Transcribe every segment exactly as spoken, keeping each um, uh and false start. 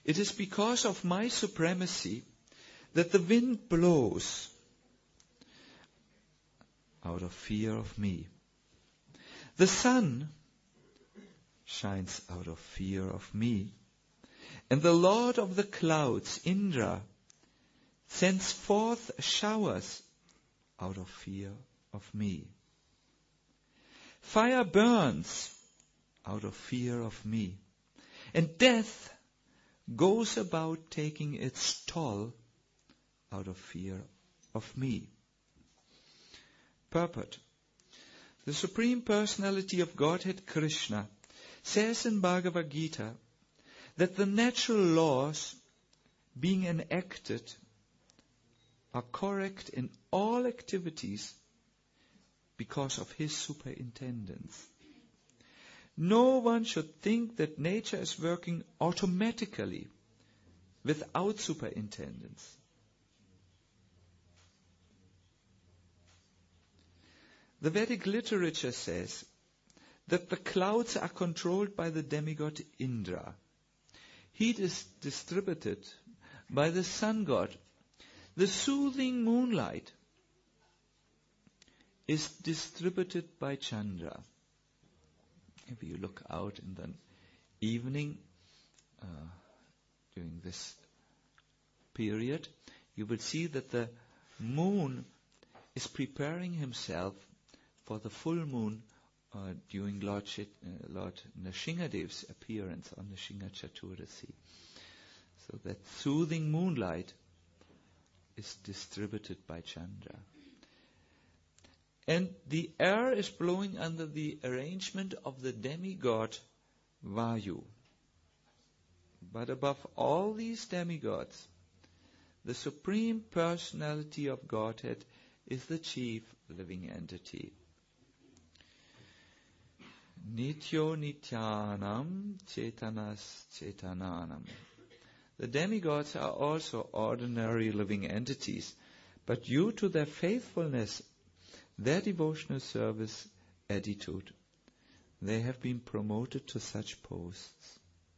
It is because of my supremacy that the wind blows out of fear of me. The sun shines out of fear of me. And the Lord of the clouds, Indra, sends forth showers out of fear of me. Fire burns out of fear of me. And death goes about taking its toll out of fear of me. Purport. The Supreme Personality of Godhead, Krishna, says in Bhagavad Gita that the natural laws being enacted are correct in all activities because of his superintendence. No one should think that nature is working automatically without superintendence. The Vedic literature says that the clouds are controlled by the demigod Indra. Heat is distributed by the sun god. The soothing moonlight is distributed by Chandra. If you look out in the evening uh, during this period, you will see that the moon is preparing himself for the full moon uh, during Lord, Chit, uh, Lord Nrsingadev's appearance on Nrsinga Chaturasi. So that soothing moonlight is distributed by Chandra. And the air is blowing under the arrangement of the demigod Vayu. But above all these demigods, the Supreme Personality of Godhead is the chief living entity. Nityo Nityanam Chetanas Chetananam. The demigods are also ordinary living entities, but due to their faithfulness, their devotional service attitude, they have been promoted to such posts.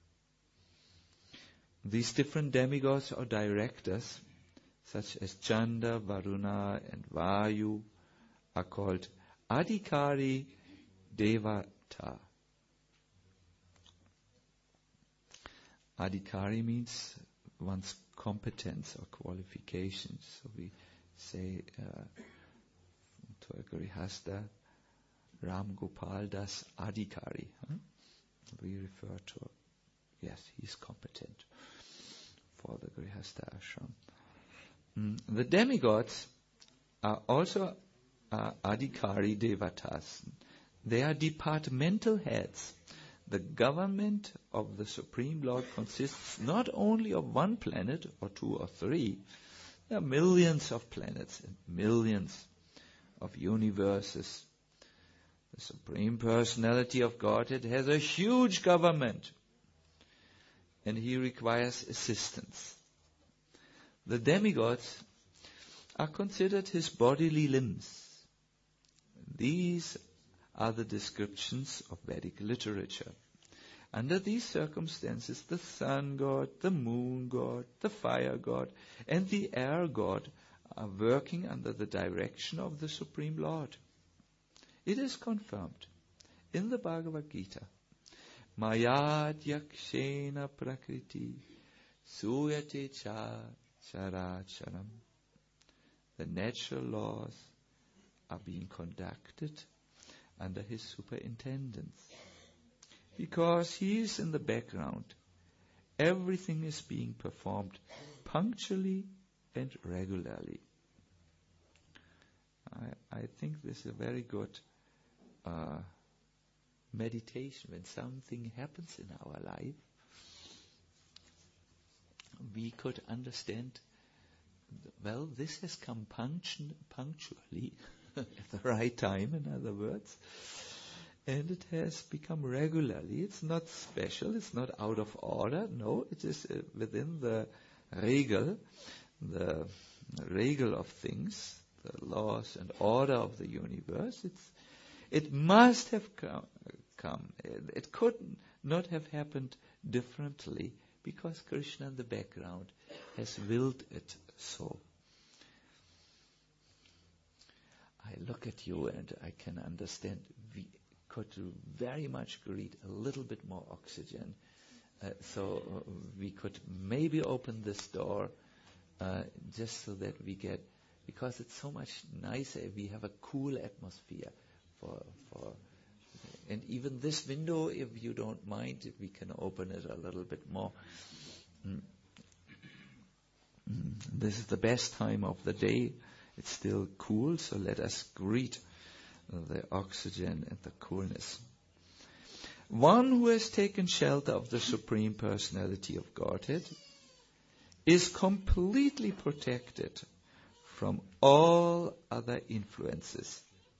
These different demigods or directors, such as Chanda, Varuna and Vayu, are called Adhikari Devata. Adhikari means one's competence or qualifications. So we say uh, to a Grihastha, Ram Gopal Das Adhikari. Huh? We refer to, yes, he's competent for the Grihastha ashram. Mm. The demigods are also uh, Adhikari Devatas. They are departmental heads. The government of the Supreme Lord consists not only of one planet or two or three. There are millions of planets and millions of universes. The Supreme Personality of Godhead has a huge government, and he requires assistance. The demigods are considered his bodily limbs. These are the descriptions of Vedic literature. Under these circumstances, the sun god, the moon god, the fire god, and the air god are working under the direction of the Supreme Lord. It is confirmed in the Bhagavad Gita. Mayad yakshena prakriti suyate cha characharam. The natural laws are being conducted under his superintendence. Because he is in the background, everything is being performed punctually and regularly. I, I think this is a very good uh, meditation. When something happens in our life, we could understand, well, this has come punctu- punctually at the right time, in other words. And it has become regularly. It's not special. It's not out of order. No, it is uh, within the regel, the regel of things, the laws and order of the universe. It's, it must have come. come. It, it could not have happened differently because Krishna in the background has willed it so. I look at you and I can understand we could very much greet a little bit more oxygen. Uh, so uh, we could maybe open this door uh, just so that we get, because it's so much nicer if we have a cool atmosphere for, for, and even this window, if you don't mind, if we can open it a little bit more. Mm. Mm. This is the best time of the day. It's still cool, so let us greet the oxygen and the coolness. One who has taken shelter of the Supreme Personality of Godhead is completely protected from all other influences.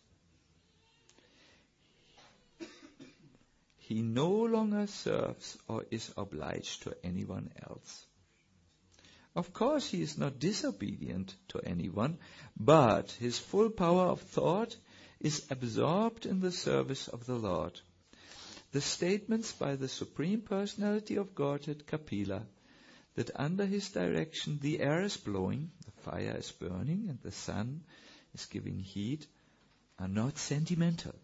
He no longer serves or is obliged to anyone else. Of course, he is not disobedient to anyone, but his full power of thought is absorbed in the service of the Lord. The statements by the Supreme Personality of Godhead, Kapila, that under his direction the air is blowing, the fire is burning, and the sun is giving heat, are not sentimental.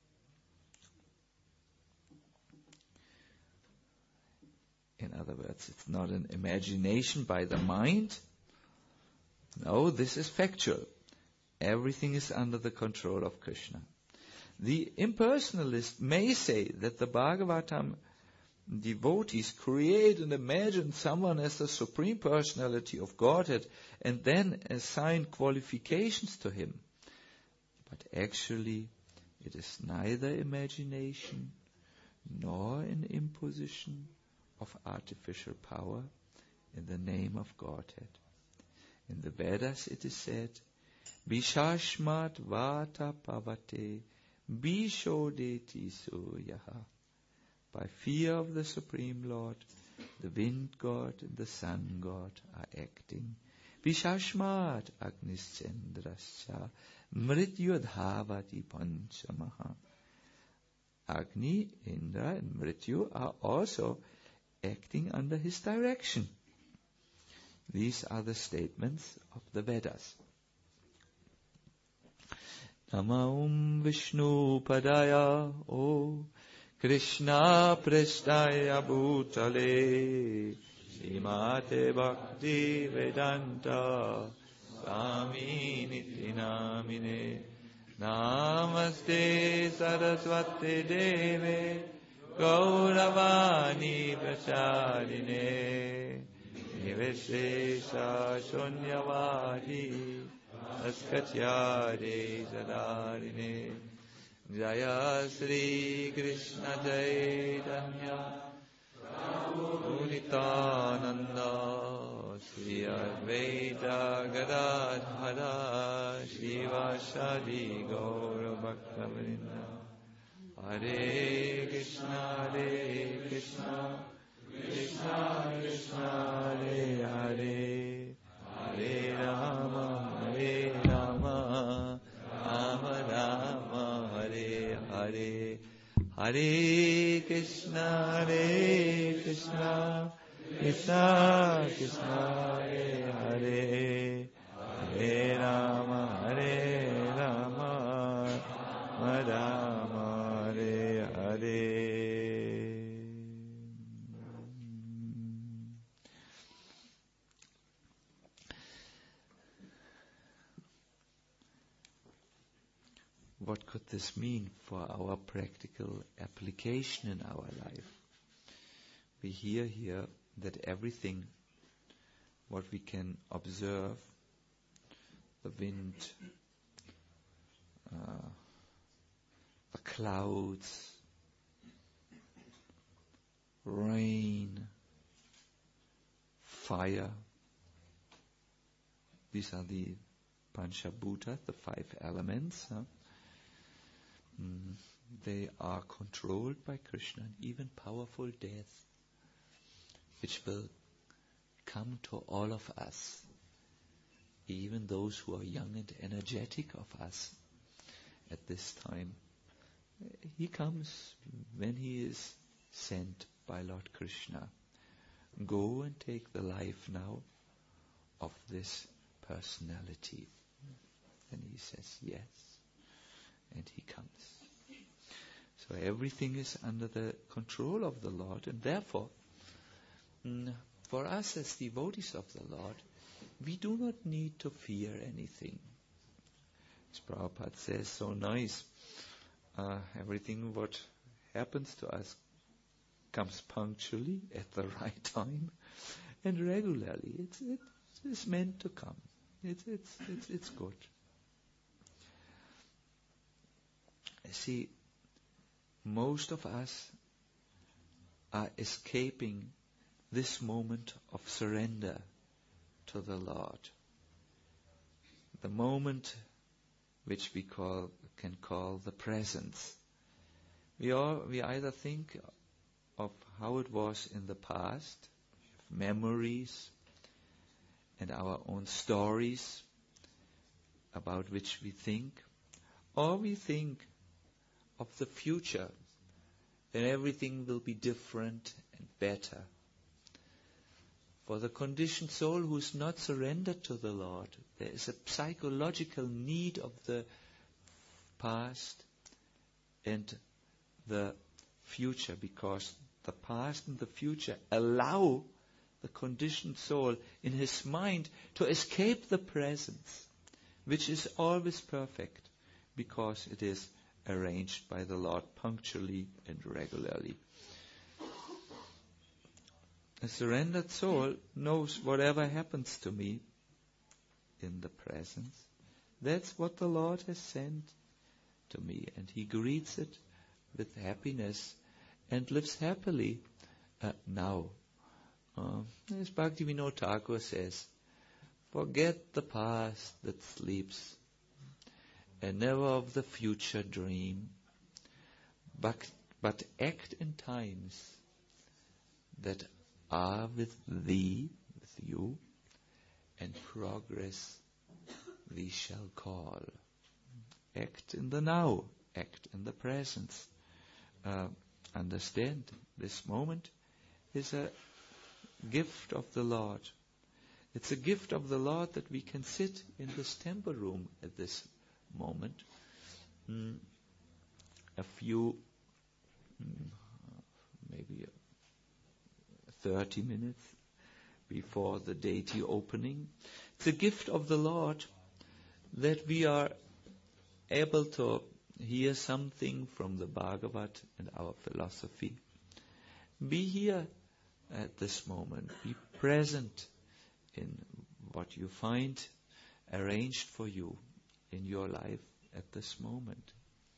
In other words, it's not an imagination by the mind. No, this is factual. Everything is under the control of Krishna. The impersonalist may say that the Bhagavatam devotees create and imagine someone as the Supreme Personality of Godhead and then assign qualifications to him. But actually, it is neither imagination nor an imposition of artificial power in the name of Godhead. In the Vedas it is said, Vishashmat vata pavate bishodeti suryaha. By fear of the Supreme Lord, the wind god and the sun god are acting. Vishashmat agniscendrascha mrityudhavati panchamaha. Agni, Indra and Mrityu are also acting under his direction. These are the statements of the Vedas. Namam Vishnu Padaya O Krishna Prestaya Bhutale Srimate Bhakti Vedanta Swami Niti Namine Namaste Saraswati Deve Gauravani Pracharine Niveshesha Shunyavadi Askatyare Zadarine Jaya Sri Krishna Chaitanya Prabhu Nityananda Sri Advaita Gadadhara Shivasadi Gaura Bhaktavrinda Hare Krishna Hare Krishna Krishna Krishna Hare Hare Hare Rama Hare Rama Rama Rama Hare Hare Hare Krishna Hare Krishna Krishna Krishna Hare Hare Hare Rama Hare Rama Rama Rama Hare Hare. What could this mean for our practical application in our life? We hear here that everything, what we can observe, the wind, uh, the clouds, rain, fire, these are the Panchabhuta, the five elements. Huh? Mm, they are controlled by Krishna, and even powerful death, which will come to all of us, even those who are young and energetic of us at this time. He comes when he is sent by Lord Krishna. go and take the life now of this personality. And he says, yes. And he comes. So everything is under the control of the Lord, and therefore, mm, for us as devotees of the Lord, we do not need to fear anything. As Prabhupada says so nice, uh, everything what happens to us comes punctually at the right time and regularly. It's, it's meant to come. It's, it's, it's, it's good. See, most of us are escaping this moment of surrender to the Lord. The moment which we call can call the presence. We all we either think of how it was in the past, memories, and our own stories about which we think, or we think of the future, then everything will be different and better. For the conditioned soul who is not surrendered to the Lord, there is a psychological need of the past and the future, because the past and the future allow the conditioned soul in his mind to escape the presence, which is always perfect, because it is arranged by the Lord punctually and regularly. A surrendered soul knows whatever happens to me in the presence, that's what the Lord has sent to me, and he greets it with happiness and lives happily uh, now. Uh, as Bhaktivinoda Thakur says, forget the past that sleeps, and never of the future dream, but, but act in times that are with thee, with you, and progress thee shall call. Act in the now, act in the presence. Uh, understand, this moment is a gift of the Lord. It's a gift of the Lord that we can sit in this temple room at this moment. Mm, a few, mm, maybe thirty minutes before the deity opening. It's a gift of the Lord that we are able to hear something from the Bhagavad and our philosophy. Be here at this moment. Be present in what you find arranged for you in your life at this moment.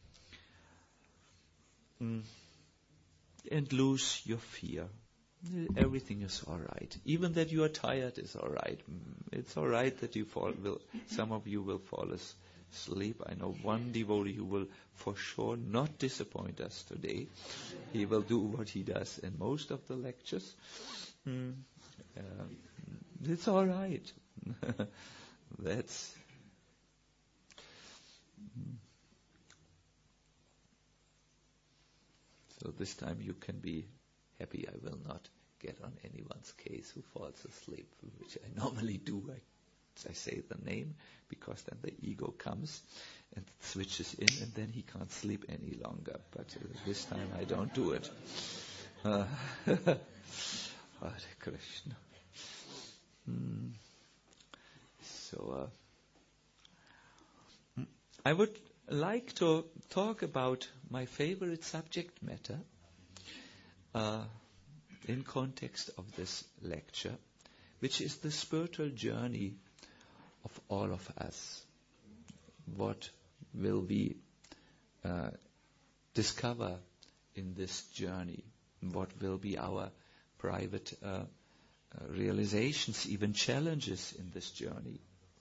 Mm. And lose your fear. Everything is all right. Even that you are tired is all right. It's all right that you fall. Will, some of you will fall asleep. I know one devotee who will for sure not disappoint us today. He will do what he does in most of the lectures. Mm. Uh, it's all right. That's. Mm. So this time you can be happy. I will not get on anyone's case who falls asleep, which I normally do. I, I say the name, because then the ego comes and switches in, and then he can't sleep any longer. But uh, this time I don't do it. Uh, Hare Krishna. Hmm. So uh, I would like to talk about my favorite subject matter uh, in context of this lecture, which is the spiritual journey of all of us. What will we uh, discover in this journey? What will be our private uh, uh, realizations, even challenges in this journey?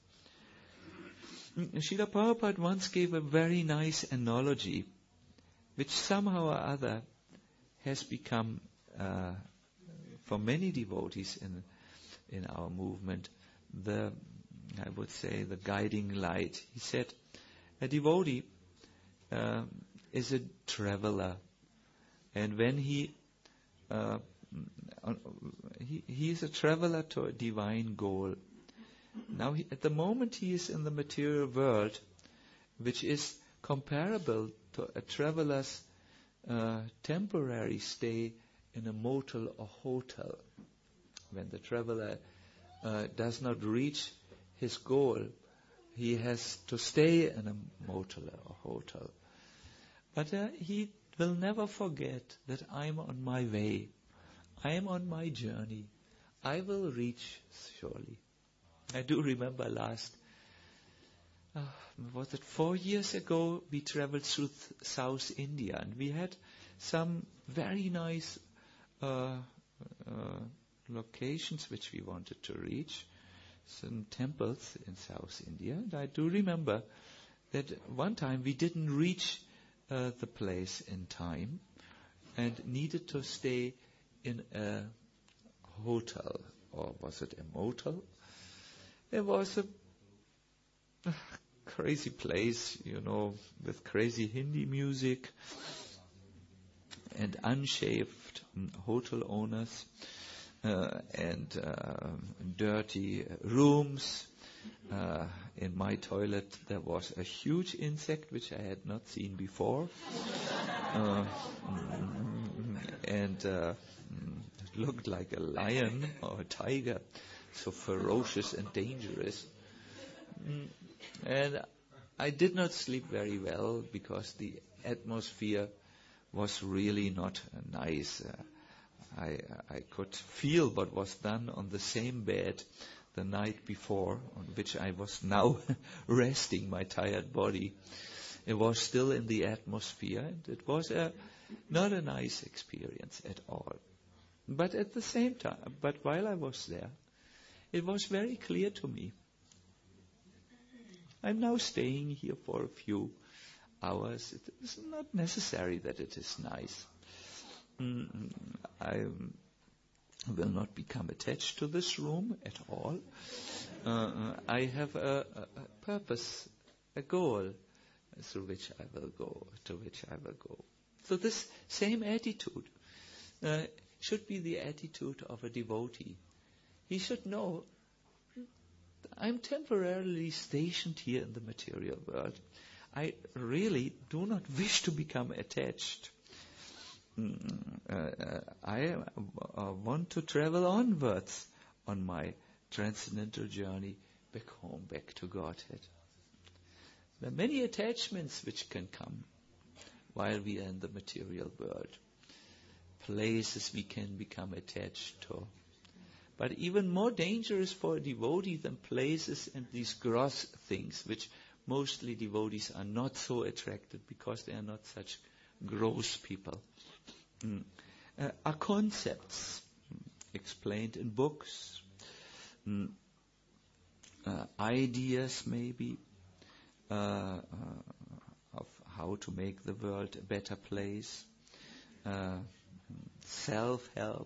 Srila Prabhupada once gave a very nice analogy, which somehow or other has become, uh, for many devotees in in our movement, the, I would say, the guiding light. He said, a devotee uh, is a traveler, and when he uh, he, he is a traveler to a divine goal. Now, he, at the moment, he is in the material world, which is comparable to a traveler's uh, temporary stay in a motel or hotel. When the traveler uh, does not reach his goal, he has to stay in a motel or hotel. But uh, he will never forget that I'm on my way. I am on my journey. I will reach surely. I do remember last, uh, was it four years ago, we traveled through th- South India, and we had some very nice uh, uh, locations which we wanted to reach, some temples in South India. And I do remember that one time we didn't reach uh, the place in time and needed to stay in a hotel, or was it a motel? It was a crazy place, you know, with crazy Hindi music and unshaved hotel owners uh, and uh, dirty rooms. Uh, in my toilet there was a huge insect which I had not seen before. uh, and uh, it looked like a lion or a tiger, so ferocious and dangerous. Mm, and I did not sleep very well because the atmosphere was really not uh, nice. Uh, I, I could feel what was done on the same bed the night before, on which I was now resting my tired body. It was still in the atmosphere, and it was a, not a nice experience at all. But at the same time, but while I was there, it was very clear to me. I'm now staying here for a few hours. It is not necessary that it is nice. Mm, I will not become attached to this room at all. Uh, I have a, a, a purpose, a goal through which I will go, to which I will go. So this same attitude uh, should be the attitude of a devotee. He should know, I'm temporarily stationed here in the material world. I really do not wish to become attached. Mm, uh, uh, I uh, want to travel onwards on my transcendental journey back home, back to Godhead. There are many attachments which can come while we are in the material world. Places we can become attached to. But even more dangerous for a devotee than places and these gross things, which mostly devotees are not so attracted because they are not such gross people, mm. uh, are concepts mm, explained in books, mm. uh, ideas maybe uh, uh, of how to make the world a better place, uh, self-help,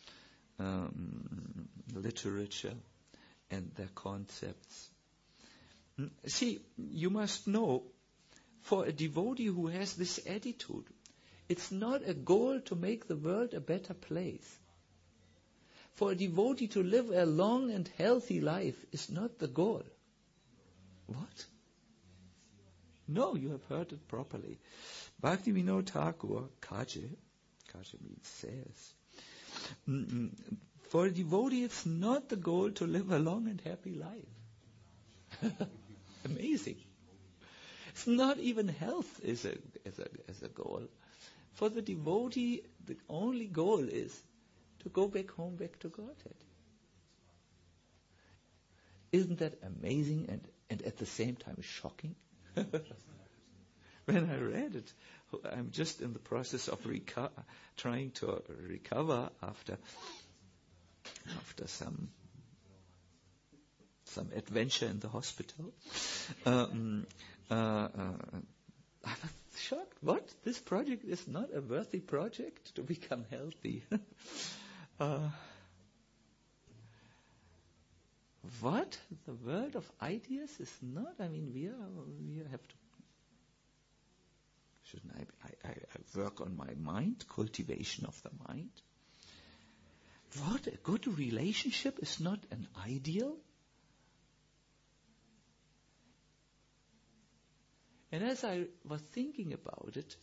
Um, literature and their concepts. See, you must know, for a devotee who has this attitude, it's not a goal to make the world a better place. For a devotee to live a long and healthy life is not the goal. What? No, you have heard it properly. Bhaktivinoda Thakur, Kaje, Kaje means says, for a devotee, it's not the goal to live a long and happy life. Amazing. It's not even health is a, is a, is a goal. For the devotee, the only goal is to go back home, back to Godhead. Isn't that amazing and, and at the same time shocking? When I read it, I'm just in the process of reco- trying to recover after after some some adventure in the hospital. Um, uh, uh, I was shocked. What? This project is not a worthy project to become healthy. uh, what? The world of ideas is not. I mean, we are. We have to. Shouldn't I, I, I work on my mind, cultivation of the mind? What? A good relationship is not an ideal? And as I was thinking about it,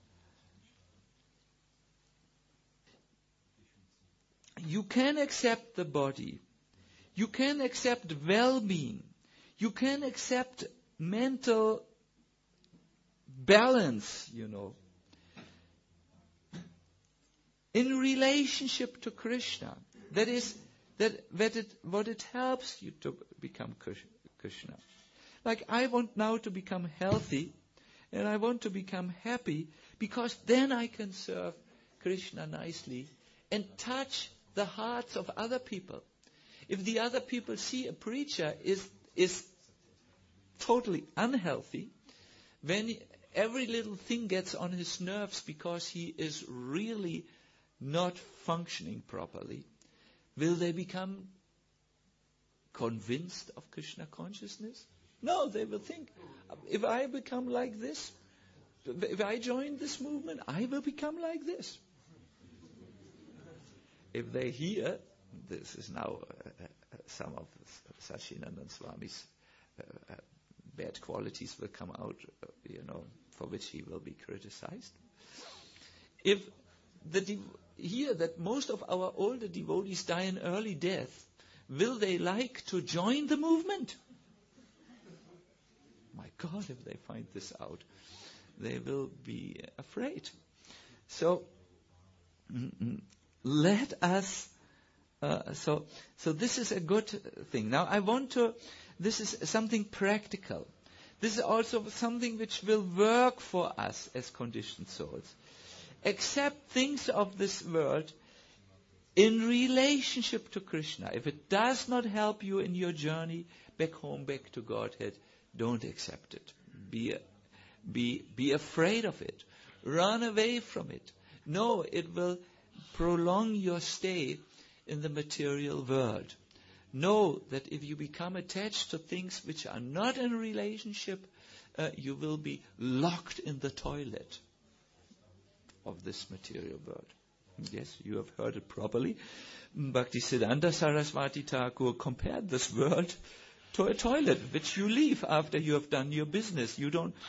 you can accept the body. You can accept well-being. You can accept mental balance, you know, in relationship to Krishna. That is, that, that it, what it helps you to become Krishna. Like, I want now to become healthy, and I want to become happy, because then I can serve Krishna nicely and touch the hearts of other people. If the other people see a preacher is is totally unhealthy, when every little thing gets on his nerves because he is really not functioning properly, will they become convinced of Krishna consciousness? No, they will think, if I become like this, if I join this movement, I will become like this. If they hear, this is now uh, uh, some of Sachinandan Swami's uh, uh, bad qualities will come out, uh, you know, for which he will be criticized. If the de- hear that most of our older devotees die an early death, will they like to join the movement? My God, if they find this out, they will be afraid. So, mm-mm, let us, uh, so, so this is a good thing. Now I want to, this is something practical. This is also something which will work for us as conditioned souls. Accept things of this world in relationship to Krishna. If it does not help you in your journey back home, back to Godhead, don't accept it. Be, be, be afraid of it. Run away from it. No, it will prolong your stay in the material world. Know that if you become attached to things which are not in relationship, uh, you will be locked in the toilet of this material world. Yes, you have heard it properly. Bhaktisiddhanta Saraswati Thakur compared this world to a toilet which you leave after you have done your business. You don't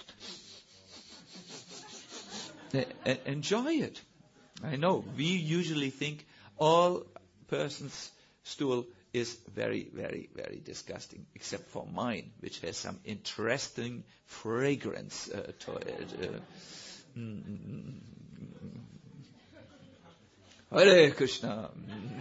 uh, enjoy it. I know, we usually think all persons' stool is very, very, very disgusting, except for mine, which has some interesting fragrance uh, to it. Uh, mm, Hare Krishna.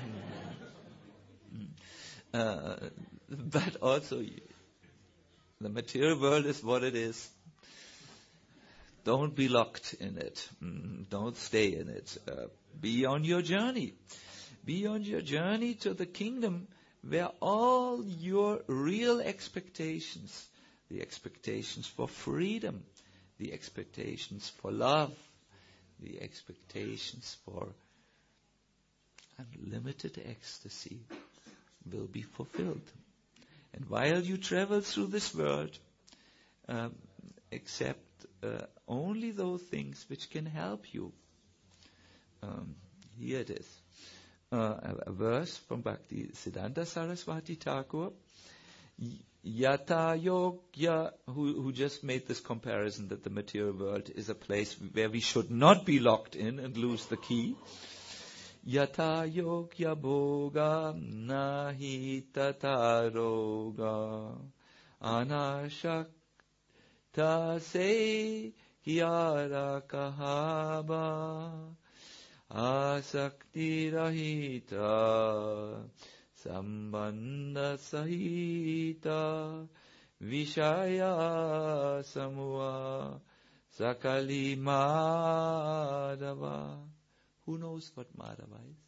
uh, but also, the material world is what it is. Don't be locked in it. Mm, don't stay in it. Uh, be on your journey. Be on your journey to the kingdom where all your real expectations, the expectations for freedom, the expectations for love, the expectations for unlimited ecstasy will be fulfilled. And while you travel through this world, um, accept uh, only those things which can help you. Um, here it is. Uh, a, a verse from Bhaktisiddhanta Saraswati Thakur. Yata Yogya, who, who just made this comparison that the material world is a place where we should not be locked in and lose the key. Yata Yogya Bhoga Nahi Tataroga Anashak Tase Hyara Kahaba Asakti Rahita Sambandha Sahita Vishaya Samua Sakali Madhava. Who knows what Madhava is?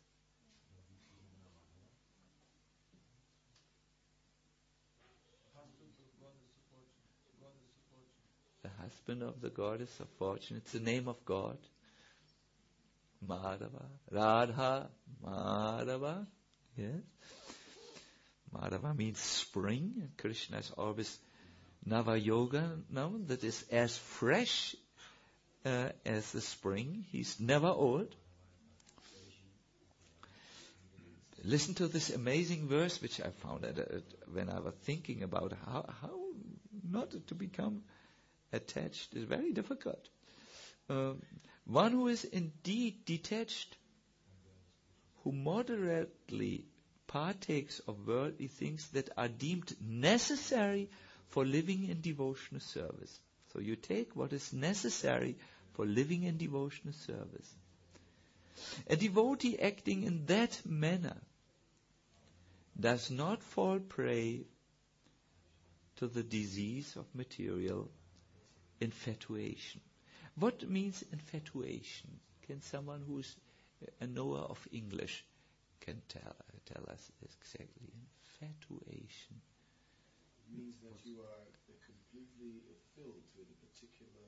The husband of the goddess of fortune. It's the name of God. Madhava. Radha. Madhava. Yes. Madhava means spring. And Krishna is always Nava-yoga now. That is as fresh uh, as the spring. He's never old. listen to this amazing verse which I found at, at, when I was thinking about how, how not to become attached is very difficult. Uh, one who is indeed detached, who moderately partakes of worldly things that are deemed necessary for living in devotional service. So you take what is necessary for living in devotional service. A devotee acting in that manner does not fall prey to the disease of material infatuation. What means infatuation? Can someone who is a knower of English can tell tell us exactly? Infatuation. It means that you are completely filled with a particular...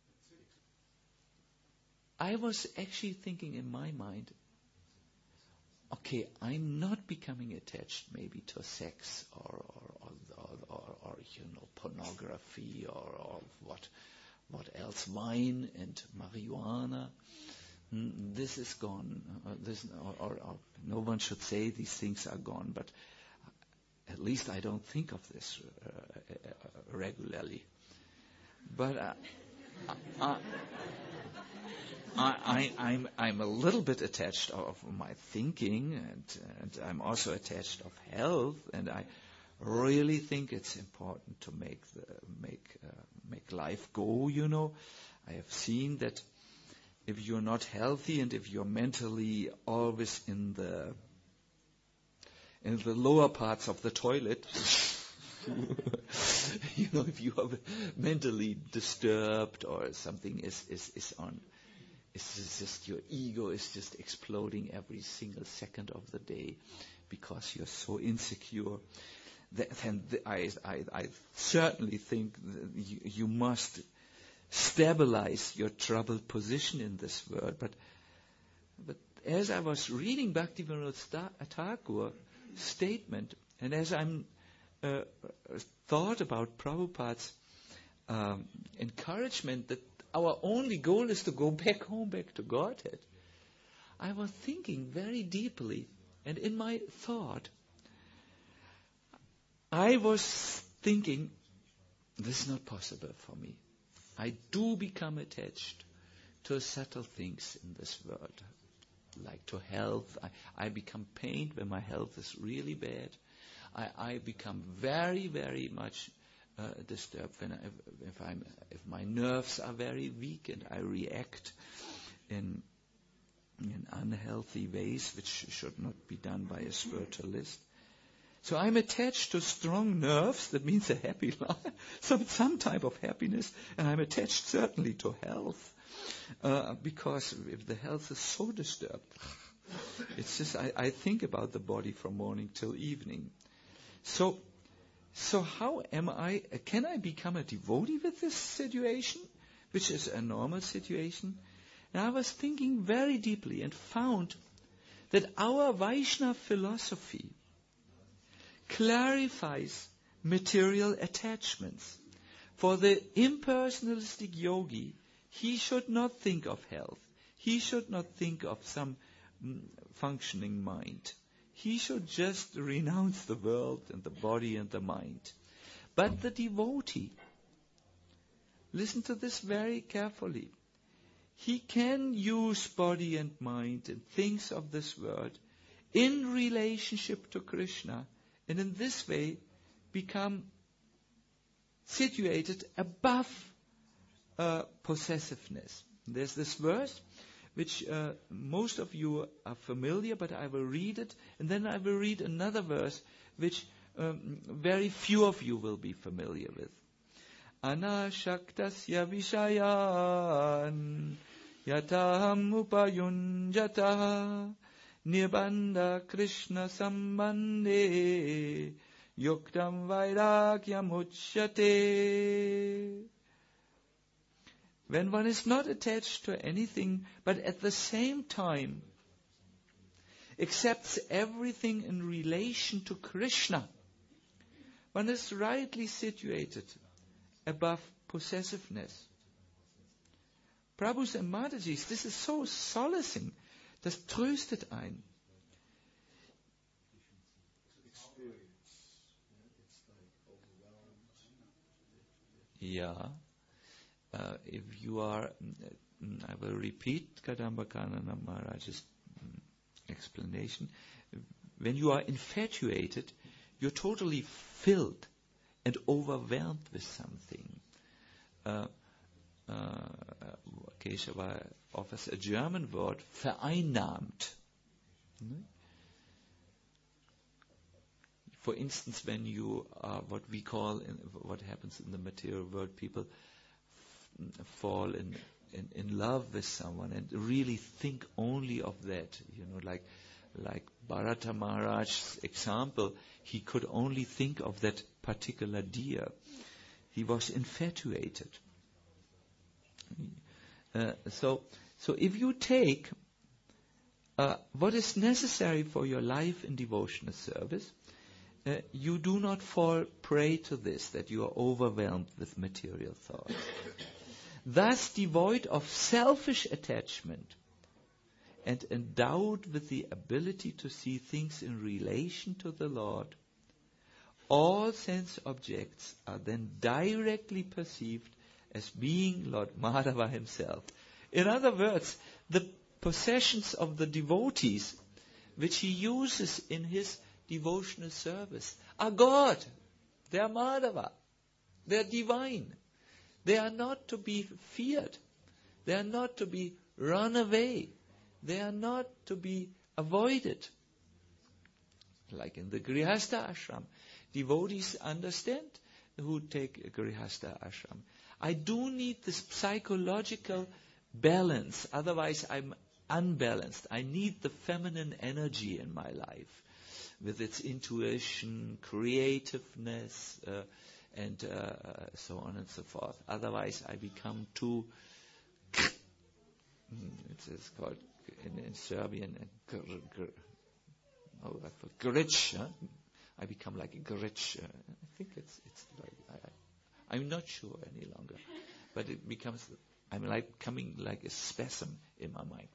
I was actually thinking in my mind, okay, I'm not becoming attached maybe to sex or or or, or, or, or you know pornography or, or what what else, wine and marijuana. Mm, this is gone. Uh, this or, or, or no one should say these things are gone, but at least I don't think of this uh, uh, regularly. But uh, I, I, I, I'm, I'm a little bit attached of my thinking, and, and I'm also attached of health, and I really think it's important to make the, make uh, make life go. You know, I have seen that if you're not healthy and if you're mentally always in the in the lower parts of the toilet, you know, if you are mentally disturbed or something is is, is on. It's just your ego is just exploding every single second of the day because you're so insecure. Then I, I, I certainly think that you, you must stabilize your troubled position in this world. But, but as I was reading Bhaktivinoda Thakur statement, and as I'm uh, thought about Prabhupada's um, encouragement that our only goal is to go back home, back to Godhead, I was thinking very deeply, and in my thought, I was thinking, this is not possible for me. I do become attached to subtle things in this world, like to health. I, I become pained when my health is really bad. I, I become very, very much Uh, disturbed when I, if I'm if my nerves are very weak and I react in in unhealthy ways, which should not be done by a spiritualist. So I'm attached to strong nerves. That means a happy life, some some type of happiness, and I'm attached certainly to health uh, because if the health is so disturbed, it's just I, I think about the body from morning till evening. So. So how am I, can I become a devotee with this situation, which is a normal situation? And I was thinking very deeply and found that our Vaishnava philosophy clarifies material attachments. For the impersonalistic yogi, he should not think of health. He should not think of some mm, functioning mind. He should just renounce the world and the body and the mind. But the devotee, listen to this very carefully. He can use body and mind and things of this world in relationship to Krishna, and in this way become situated above uh, possessiveness. There's this verse which uh, most of you are familiar, but I will read it, and then I will read another verse which um, very few of you will be familiar with. Anashaktasya vishayan yataham upayunjata nirbandha Krishna sambandhe yuktam vairagyam uchyate. When one is not attached to anything, but at the same time accepts everything in relation to Krishna, one is rightly situated above possessiveness. Prabhus and Matajis, this is so solacing. Das tröstet ein. experience. Yeah? It's like overwhelmed. Yeah. Uh, if you are, mm, I will repeat Kadambakanana Maharaj's mm, explanation. When you are infatuated, you're totally filled and overwhelmed with something. Uh, uh, Keshava offers a German word, vereinnahmt. Hmm? For instance, when you are what we call, in, what happens in the material world, people f- fall in, in in love with someone and really think only of that. You know, like like Bharata Maharaj's example, he could only think of that particular deer. He was infatuated. Uh, so, so if you take uh, what is necessary for your life in devotional service, uh, you do not fall prey to this, that you are overwhelmed with material thoughts. Thus, devoid of selfish attachment and endowed with the ability to see things in relation to the Lord, all sense objects are then directly perceived as being Lord Madhava himself. In other words, the possessions of the devotees, which he uses in his devotional service, are God. They are Madhava. They are divine. They are not to be feared. They are not to be run away. They are not to be avoided. Like in the Grihastha ashram, devotees understand who take a Grihastha ashram. I do need this psychological balance, otherwise I'm unbalanced. I need the feminine energy in my life, with its intuition, creativeness, uh, and uh, so on and so forth. Otherwise I become too, it's called in, in Serbian, gr, gr, oh, grich, huh? I become like a grich. Uh, I think it's it's like, I, I'm not sure any longer, but it becomes, I'm like coming like a spasm in my mind.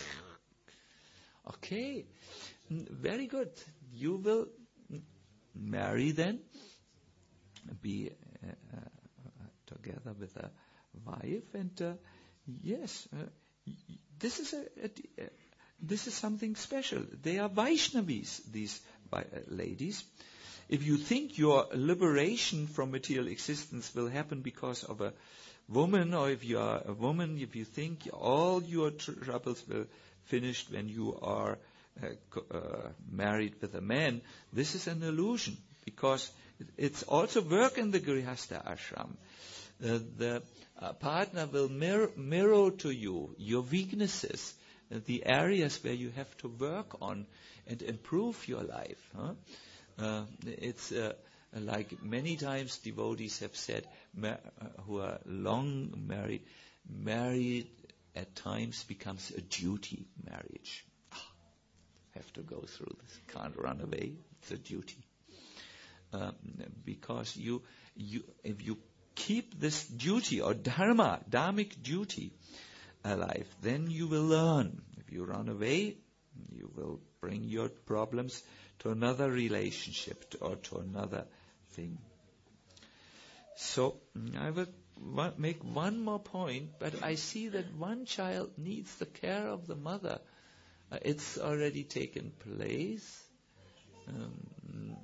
Okay, very good. You will marry then, be uh, uh, together with a wife, and uh, yes, uh, this is a, a, a this is something special. They are Vaishnavis, these uh, ladies. If you think your liberation from material existence will happen because of a woman, or if you are a woman, if you think all your tr- troubles will finish when you are uh, co- uh, married with a man, this is an illusion, because it's also work in the Grihastha ashram. Uh, the uh, partner will mirror, mirror to you your weaknesses, uh, the areas where you have to work on and improve your life. Huh? Uh, it's uh, like many times devotees have said, ma- uh, who are long married, married at times becomes a duty marriage. Ah, have to go through this, can't run away, it's a duty. Um, because you, you, if you keep this duty or dharma, dharmic duty alive, then you will learn. If you run away, you will bring your problems to another relationship to, or to another thing. So I will wa- make one more point, but I see that one child needs the care of the mother. Uh, it's already taken place. Um,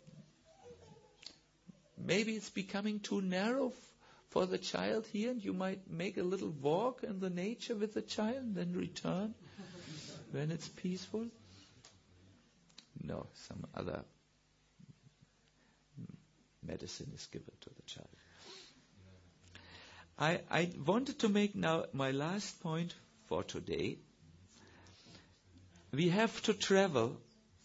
maybe it's becoming too narrow f- for the child here, and you might make a little walk in the nature with the child and then return when it's peaceful. No, some other medicine is given to the child. I, I wanted to make now my last point for today. We have to travel,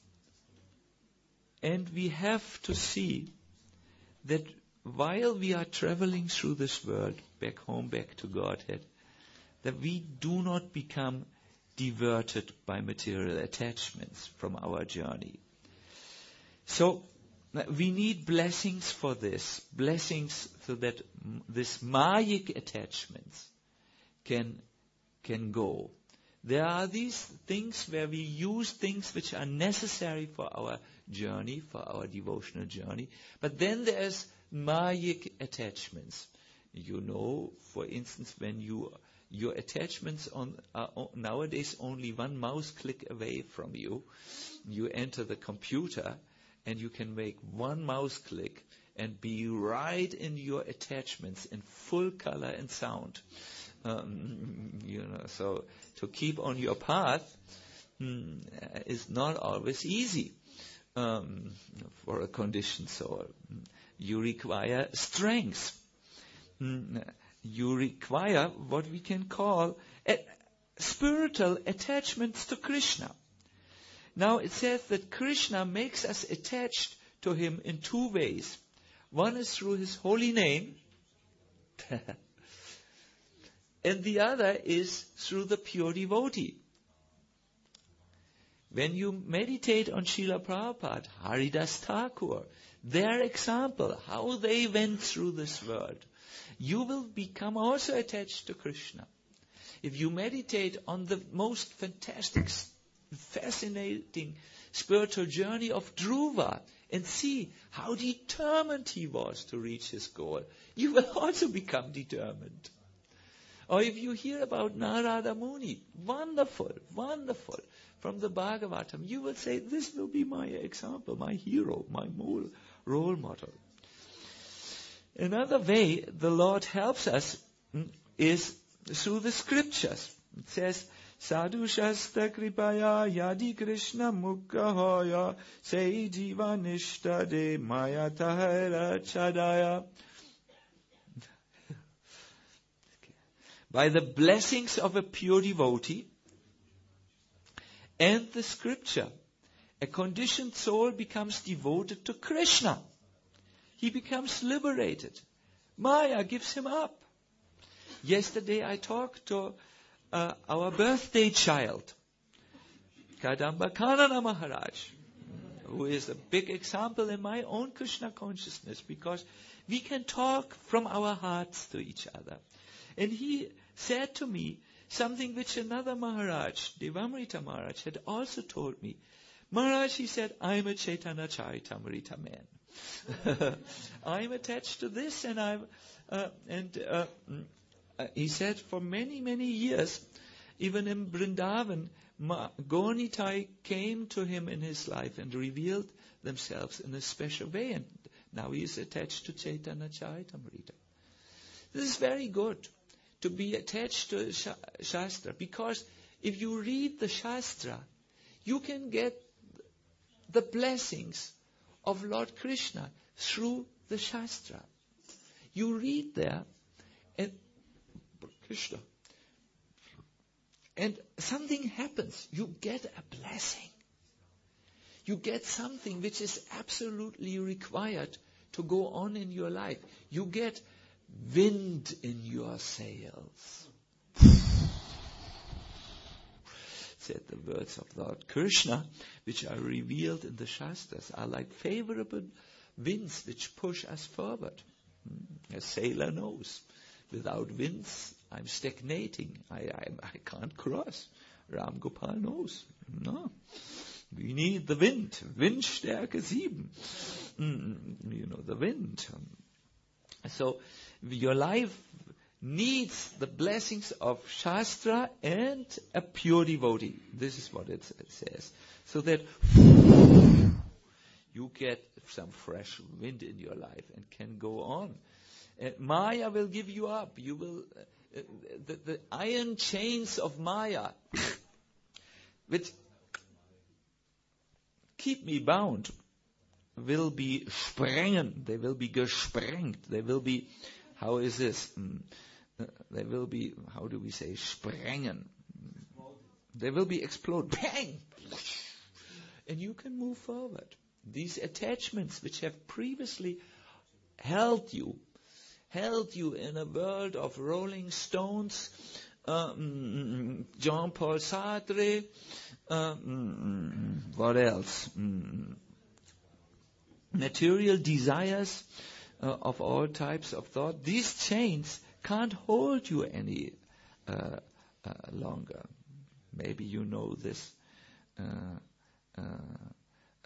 and we have to see that while we are traveling through this world, back home, back to Godhead, that we do not become diverted by material attachments from our journey. So we need blessings for this, blessings so that m- this mayic attachments can can go. There are these things where we use things which are necessary for our journey, for our devotional journey. But then there's Mayic attachments. You know, for instance, when you your attachments on are nowadays only one mouse click away from you. You enter the computer and you can make one mouse click and be right in your attachments in full color and sound. Um, you know, so to keep on your path mm, is not always easy um, for a conditioned soul. You require strength. Mm, you require what we can call a spiritual attachments to Krishna. Now it says that Krishna makes us attached to him in two ways. One is through his holy name, and the other is through the pure devotee. When you meditate on Srila Prabhupada, Haridas Thakur, their example, how they went through this world, you will become also attached to Krishna. If you meditate on the most fantastic, fascinating spiritual journey of Dhruva and see how determined he was to reach his goal, you will also become determined. Or if you hear about Narada Muni, wonderful, wonderful, from the Bhagavatam, you will say, this will be my example, my hero, my role model. Another way the Lord helps us is through the scriptures. It says, Sadhu Shastra Kripaya Yadi Krishna Mukha Sei Jiva Nishta De Maya Tahara Chadaya. By the blessings of a pure devotee and the scripture, a conditioned soul becomes devoted to Krishna. He becomes liberated. Maya gives him up. Yesterday I talked to uh, our birthday child, Kadamba Kanana Maharaj, who is a big example in my own Krishna consciousness, because we can talk from our hearts to each other. And he said to me something which another Maharaj, Devamrita Maharaj, had also told me. Maharaj, he said, I'm a Chaitanya Charitamrita man. I'm attached to this, and I'm, uh, and uh, uh, he said, for many, many years, even in Vrindavan, Ma- Gaunitai came to him in his life and revealed themselves in a special way, and now he is attached to Chaitanya Charitamrita. This is very good, to be attached to Shastra, because if you read the Shastra, you can get the blessings of Lord Krishna through the Shastra. You read there, and Krishna, and something happens. You get a blessing. You get something which is absolutely required to go on in your life. You get wind in your sails. Said the words of Lord Krishna, which are revealed in the Shastras, are like favorable winds which push us forward. A sailor knows, without winds, I'm stagnating. I, I, I can't cross. Ram Gopal knows. No. We need the wind. Windstärke sieben. Mm, you know, the wind. So, your life needs the blessings of Shastra and a pure devotee. This is what it says. So that you get some fresh wind in your life and can go on. And Maya will give you up. You will, uh, the, the iron chains of Maya, which keep me bound, will be sprengen. They will be gesprengt. They will be, how is this? Mm, uh, they will be, how do we say, sprengen. They will be explode. Bang! And you can move forward. These attachments which have previously held you, held you in a world of Rolling Stones, um, Jean-Paul Sartre, um, what else? Um, material desires uh, of all types of thought. These chains can't hold you any uh, uh, longer. Maybe you know this uh, uh,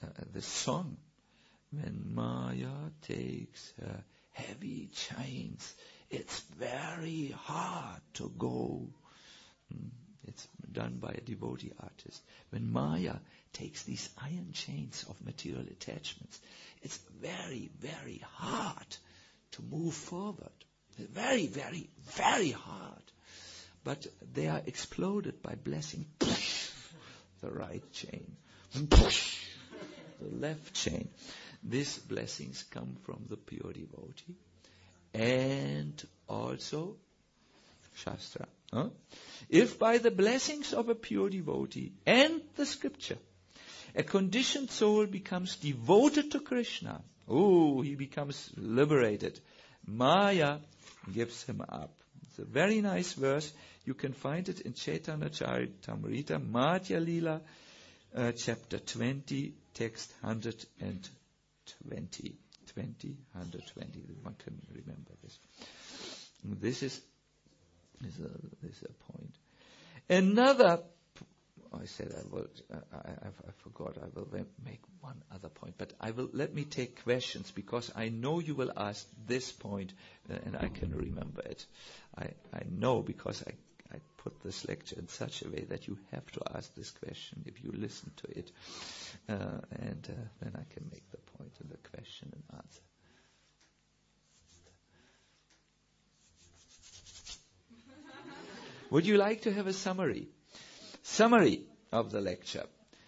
uh, the song, when Maya takes her heavy chains, it's very hard to go. Mm, It's done by a devotee artist. When Maya takes these iron chains of material attachments, it's very, very hard to move forward. Very, very, very hard. But they are exploded by blessing the right chain, the left chain. These blessings come from the pure devotee and also Shastra. Huh? If by the blessings of a pure devotee and the scripture, a conditioned soul becomes devoted to Krishna, oh, he becomes liberated. Maya gives him up. It's a very nice verse. You can find it in Chaitanya Charitamrita, Madhya Lila, uh, chapter twenty, text one hundred twenty. twenty, one hundred twenty. One can remember this. This is, is, a, this is a point. Another, I said I will, I, I, I forgot, I will make one other point, but I will, let me take questions because I know you will ask this point uh, and I can remember it. I, I know because I, I put this lecture in such a way that you have to ask this question if you listen to it. Uh, and uh, then I can make the point in the question and answer. Would you like to have a summary? Summary of the lecture.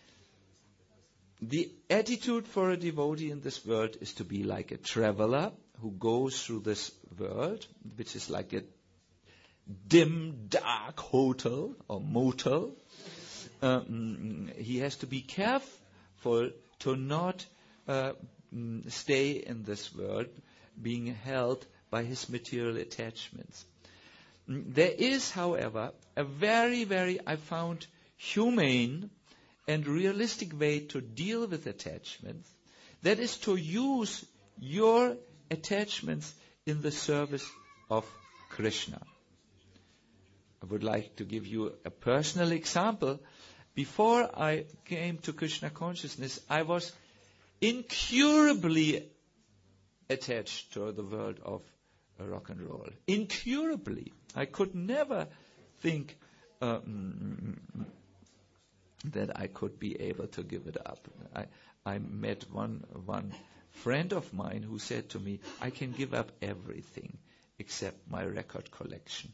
The attitude for a devotee in this world is to be like a traveler who goes through this world, which is like a dim, dark hotel or motel. Um, he has to be careful to not uh, stay in this world being held by his material attachments. There is, however, a very, very, I found, humane and realistic way to deal with attachments. That is to use your attachments in the service of Krishna. I would like to give you a personal example. Before I came to Krishna consciousness, I was incurably attached to the world of rock and roll. Incurably. I could never think um, that I could be able to give it up. I, I met one one friend of mine who said to me, I can give up everything except my record collection.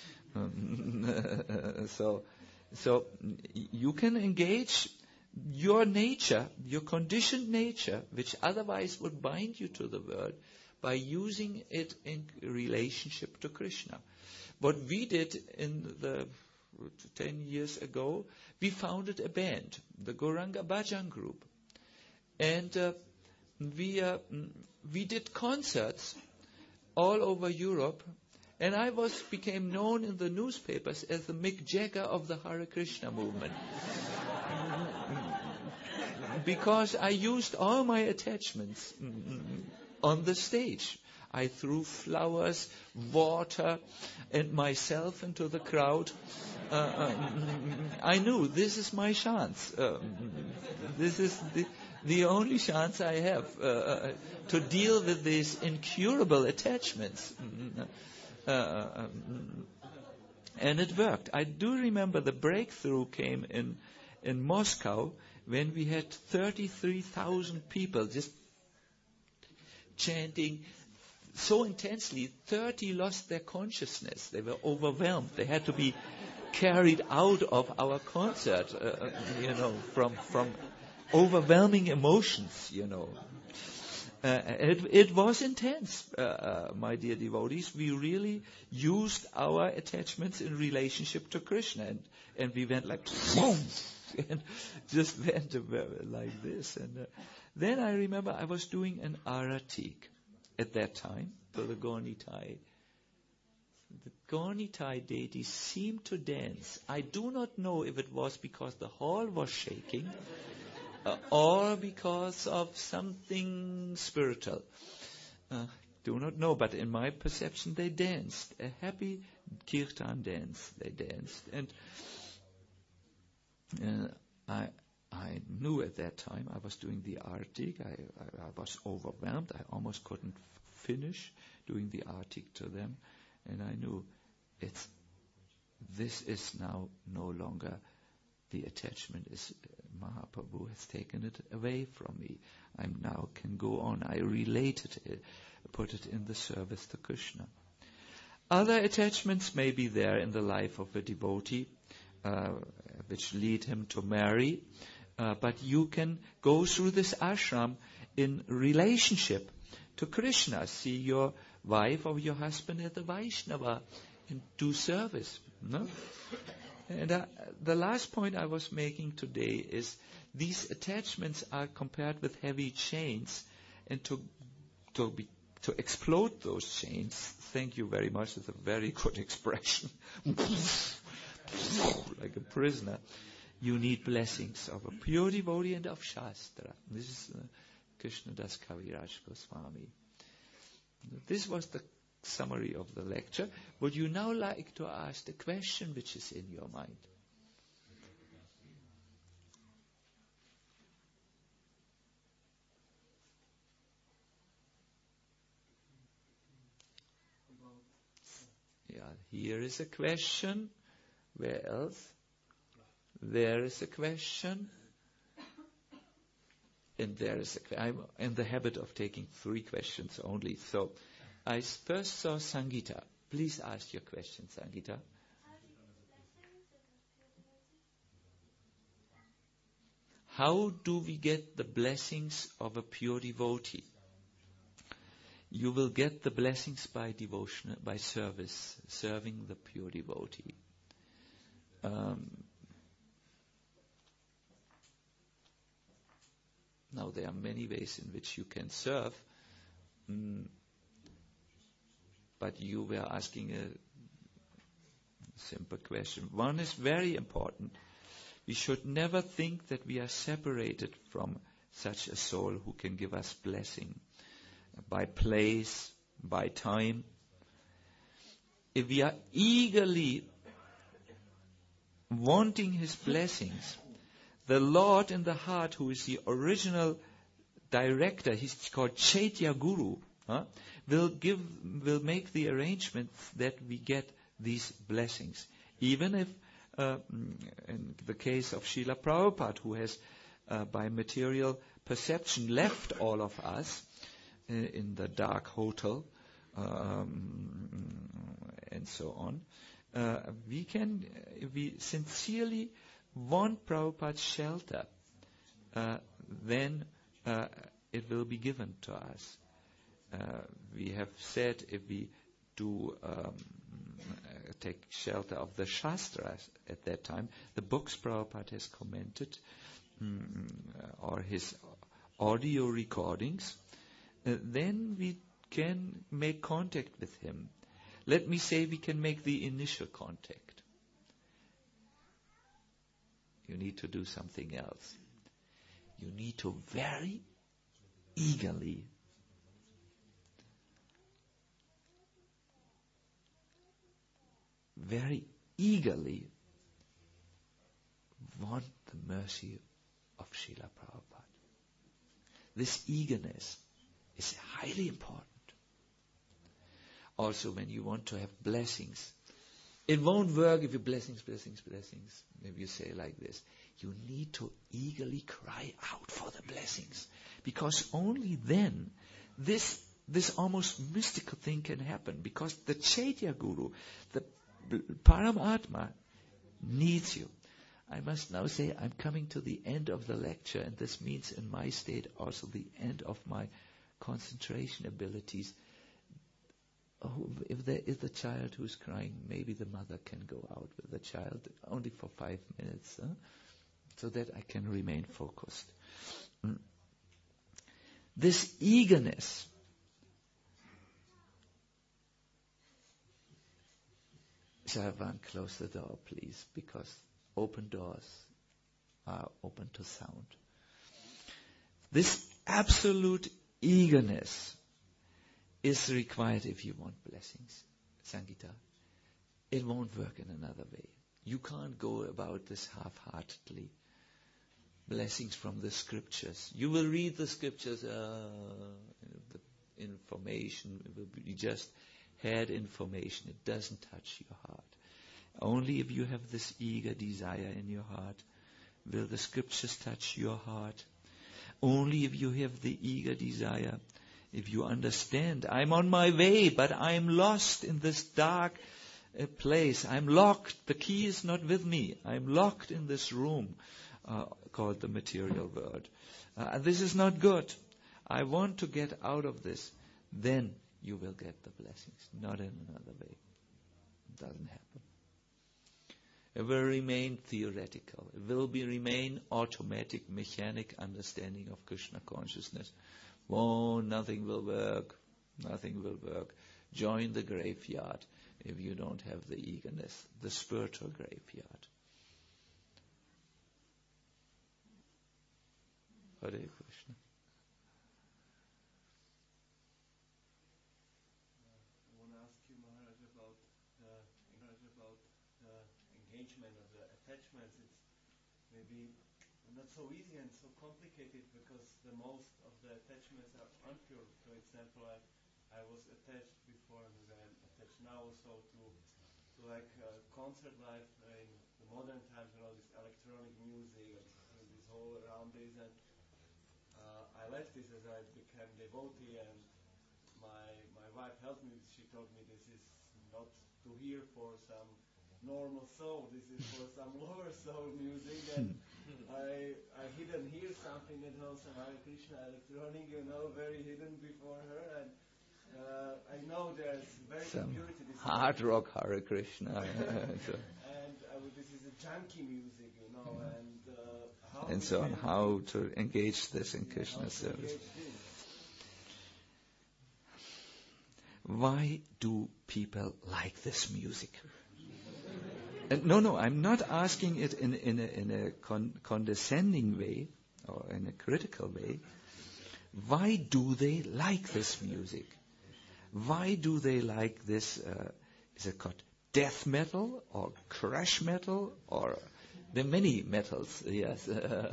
Um, so, so you can engage your nature, your conditioned nature, which otherwise would bind you to the world, by using it in relationship to Krishna. What we did in the ten years ago, we founded a band, the Gauranga Bhajan Group. And uh, we uh, we did concerts all over Europe. And I was became known in the newspapers as the Mick Jagger of the Hare Krishna movement. Because I used all my attachments on the stage. I threw flowers, water, and myself into the crowd. Uh, um, I knew this is my chance. Uh, this is the, the only chance I have uh, to deal with these incurable attachments. Uh, um, and it worked. I do remember the breakthrough came in in Moscow when we had thirty-three thousand people just chanting so intensely, thirty lost their consciousness. They were overwhelmed. They had to be carried out of our concert, uh, you know, from from overwhelming emotions, you know. Uh, it, it was intense, uh, uh, my dear devotees. We really used our attachments in relationship to Krishna, and, and we went like, and just went like this. And uh, then I remember I was doing an aratik at that time to the Gaunitai. The Gaunitai deities seemed to dance. I do not know if it was because the hall was shaking uh, or because of something spiritual. Uh, do not know, but in my perception they danced. A happy kirtan dance they danced. And uh, I I knew at that time I was doing the Arctic. I, I, I was overwhelmed. I almost couldn't f- finish doing the Arctic to them. And I knew it's this is now no longer the attachment. Is uh, Mahaprabhu has taken it away from me. I now can go on. I related it, put it in the service to Krishna. Other attachments may be there in the life of a devotee, uh, which lead him to marry. Uh, but you can go through this ashram in relationship to Krishna. See your wife or your husband as a Vaishnava and do service. No? And uh, the last point I was making today is these attachments are compared with heavy chains, and to to be to explode those chains. Thank you very much. It's a very good expression. Like a prisoner. You need blessings of a pure devotee and of Shastra. This is uh, Krishnadas Kaviraj Goswami. This was the summary of the lecture. Would you now like to ask the question which is in your mind? Yeah, here is a question. Where else? There is a question. And there is a, I'm in the habit of taking three questions only. So I first saw Sangita. Please ask your question, Sangita. How do we get the blessings of a pure devotee? You will get the blessings by devotion, by service, serving the pure devotee. Um, now there are many ways in which you can serve, mm, but you were asking a simple question. One is very important. We should never think that we are separated from such a soul who can give us blessing by place, by time. If we are eagerly wanting his blessings, the Lord in the heart, who is the original director, he's called Chaitya Guru, huh, will give, will make the arrangements that we get these blessings. Even if, uh, in the case of Srila Prabhupada, who has, uh, by material perception, left all of us uh, in the dark hotel, um, and so on, uh, we can, if we sincerely want Prabhupada's shelter, uh, then uh, it will be given to us. Uh, we have said if we do um, take shelter of the Shastras at that time, the books Prabhupada has commented, um, or his audio recordings, uh, then we can make contact with him. Let me say we can make the initial contact. You need to do something else. You need to very eagerly very eagerly want the mercy of Srila Prabhupada. This eagerness is highly important. Also, when you want to have blessings, it won't work if you blessings, blessings, blessings. Maybe you say like this. You need to eagerly cry out for the blessings. Because only then this this almost mystical thing can happen. Because the Chaitya Guru, the Paramatma, needs you. I must now say I'm coming to the end of the lecture, and this means in my state also the end of my concentration abilities. Oh, if there is a child who's crying, maybe the mother can go out with the child only for five minutes, huh? So that I can remain focused. Mm. This eagerness, Sarvan, close the door, please, because open doors are open to sound. This absolute eagerness is required if you want blessings, Sangita. It won't work in another way. You can't go about this half-heartedly. blessings from the scriptures. You will read the scriptures, uh, the information will be just head information. It doesn't touch your heart. Only if you have this eager desire in your heart will the scriptures touch your heart. Only if you have the eager desire, if you understand, I'm on my way, but I'm lost in this dark uh, place. I'm locked. The key is not with me. I'm locked in this room uh, called the material world. Uh, this is not good. I want to get out of this. Then you will get the blessings, not in another way. It doesn't happen. It will remain theoretical. It will be remain automatic, mechanic understanding of Krishna consciousness. Oh, nothing will work. Nothing will work. Join the graveyard if you don't have the eagerness, the spiritual graveyard. Hare Krishna. I want to ask you, Maharaj, about the, Maharaj, about the engagement of the attachments. It's maybe not so easy and so complicated because the most of the attachments are unpure. For example, I, I was attached before and I'm attached now also to, to like uh, concert life uh, in the modern times, you know, this electronic music and this whole around this. And uh, I left this as I became devotee, and my my wife helped me. She told me this is not to hear for some normal soul. This is for some lower soul music. And I I hidden hear something at home, some Hare Krishna electronic, you know, very hidden before her. And uh, I know there's very Some purity. This hard rock Hare Krishna. So, and uh, this is a junky music, you know, and uh, how and we so on. can- How to engage this in how Krishna to service. engage this. Why do people like this music? And no, no, I'm not asking it in, in a, in a con- condescending way or in a critical way. Why do they like this music? Why do they like this, uh, is it called death metal or thrash metal? Or there are many metals, yes.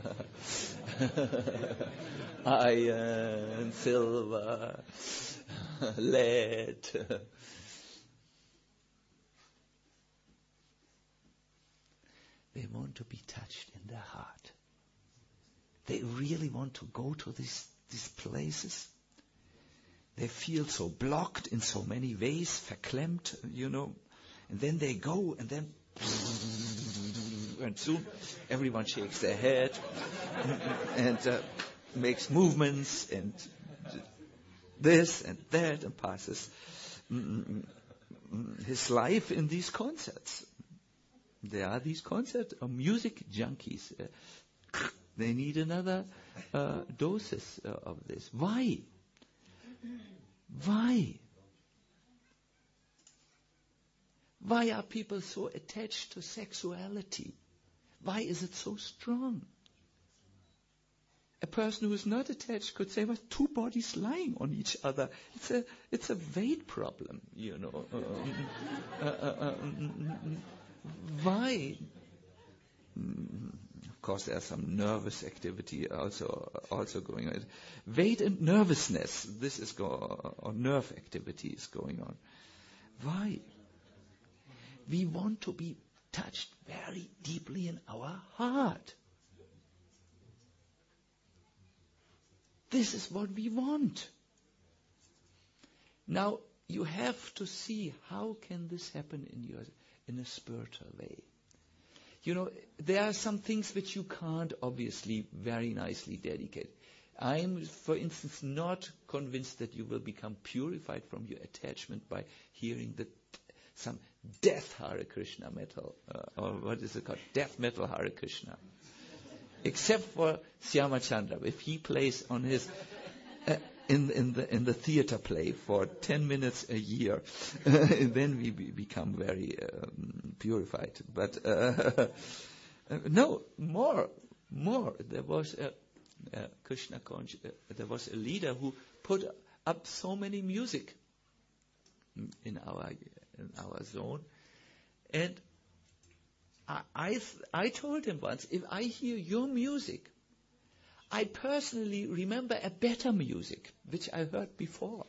Iron, silver, lead. They want to be touched in their heart. They really want to go to these, these places. They feel so blocked in so many ways, verklemmt, you know. And then they go, and then, and soon everyone shakes their head and uh, makes movements and this and that and passes his life in these concerts. There are these concerts of music junkies. Uh, they need another uh, doses uh, of this. Why? Why? Why are people so attached to sexuality? Why is it so strong? A person who is not attached could say, well, two bodies lying on each other. It's a, it's a weight problem, you know. uh, uh, uh, why? Of course, there's some nervous activity also also going on. Weight and nervousness, this is go or nerve activity is going on. Why? We want to be touched very deeply in our heart. This is what we want. Now, you have to see how can this happen in your in a spiritual way. You know, there are some things which you can't obviously very nicely dedicate. I'm, for instance, not convinced that you will become purified from your attachment by hearing the some death Hare Krishna metal, uh, or what is it called? Death metal Hare Krishna. Except for Syama Chandra, if he plays on his uh, in in the in the theater play for ten minutes a year, then we be, become very um, purified. But uh, no, more, more. There was a, a Krishna conscious. Uh, there was a leader who put up so many music in our in our zone, and I I, th- I told him once, if I hear your music, I personally remember a better music, which I heard before.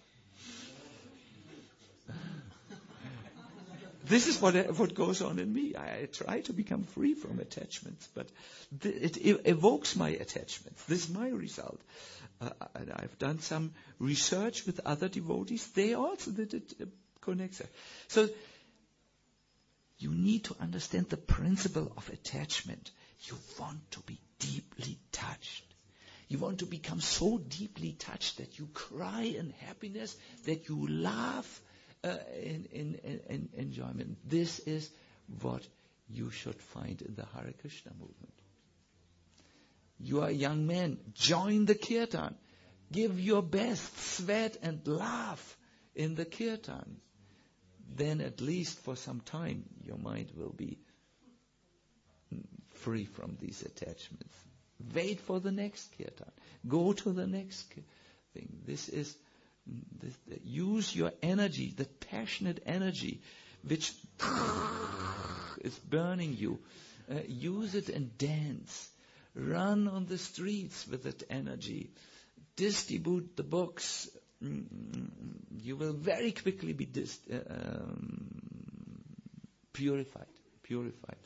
This is what what goes on in me. I, I try to become free from attachments, but th- it, it evokes my attachments. This is my result. Uh, and I've done some research with other devotees. They also did it uh, connects it. So you need to understand the principle of attachment. You want to be deeply touched. You want to become so deeply touched that you cry in happiness, that you laugh uh, in, in, in, in enjoyment. This is what you should find in the Hare Krishna movement. You are a young man. Join the kirtan. Give your best, sweat and laugh in the kirtan. Then at least for some time your mind will be free from these attachments. Wait for the next kirtan. Go to the next thing. This is, this, use your energy, the passionate energy which is burning you. Uh, use it and dance. Run on the streets with that energy. Distribute the books. You will very quickly be dis- uh, um, purified. Purified.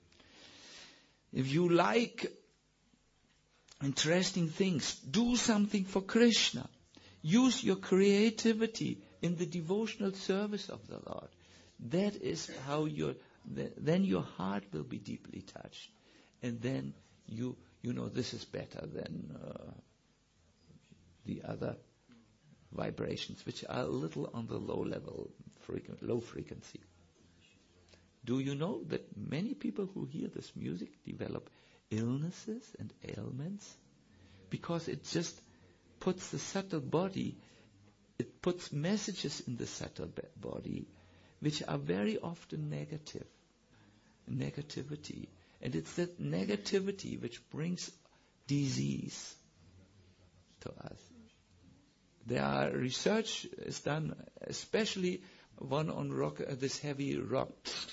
If you like interesting things, do something for Krishna. Use your creativity in the devotional service of the Lord. That is how your then your heart will be deeply touched, and then you you know this is better than uh, the other vibrations, which are a little on the low level, frequent, low frequency. Do you know that many people who hear this music develop illnesses and ailments? Because it just puts the subtle body, it puts messages in the subtle body, which are very often negative. Negativity. And it's that negativity which brings disease to us. There are research is done, especially one on rock, uh, this heavy rock.